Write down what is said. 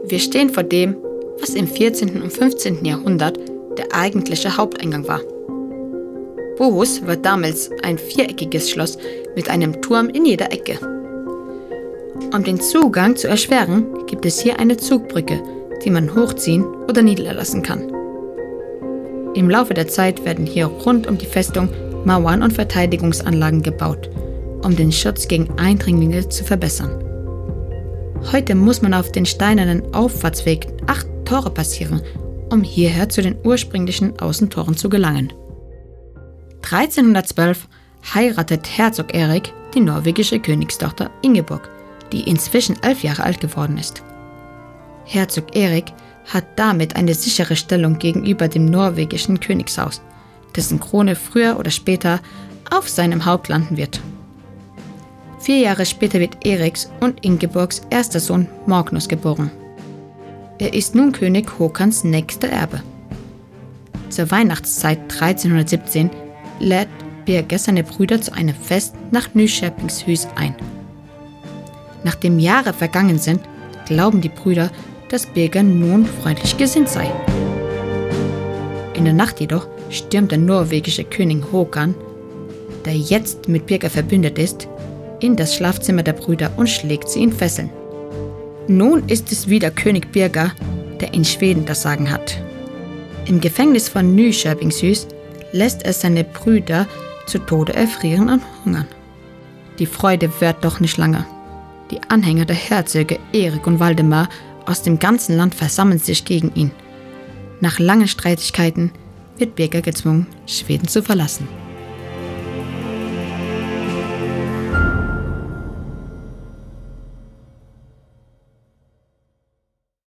Wir stehen vor dem, was im 14. und 15. Jahrhundert der eigentliche Haupteingang war. Bohus war damals ein viereckiges Schloss mit einem Turm in jeder Ecke. Um den Zugang zu erschweren, gibt es hier eine Zugbrücke, die man hochziehen oder niederlassen kann. Im Laufe der Zeit werden hier rund um die Festung Mauern und Verteidigungsanlagen gebaut, um den Schutz gegen Eindringlinge zu verbessern. Heute muss man auf den steinernen Auffahrtsweg 8 Tore passieren, um hierher zu den ursprünglichen Außentoren zu gelangen. 1312 heiratet Herzog Erik die norwegische Königstochter Ingeborg, die inzwischen 11 Jahre alt geworden ist. Herzog Erik hat damit eine sichere Stellung gegenüber dem norwegischen Königshaus, dessen Krone früher oder später auf seinem Haupt landen wird. 4 Jahre später wird Eriks und Ingeborgs erster Sohn Magnus geboren. Er ist nun König Håkans nächster Erbe. Zur Weihnachtszeit 1317 lädt Birger seine Brüder zu einem Fest nach Nyköpingshus ein. Nachdem Jahre vergangen sind, glauben die Brüder, dass Birger nun freundlich gesinnt sei. In der Nacht jedoch stürmt der norwegische König Håkan, der jetzt mit Birger verbündet ist, in das Schlafzimmer der Brüder und schlägt sie in Fesseln. Nun ist es wieder König Birger, der in Schweden das Sagen hat. Im Gefängnis von Nyköpingshus lässt er seine Brüder zu Tode erfrieren und hungern. Die Freude währt doch nicht lange. Die Anhänger der Herzöge Erik und Waldemar aus dem ganzen Land versammeln sich gegen ihn. Nach langen Streitigkeiten wird Birger gezwungen, Schweden zu verlassen.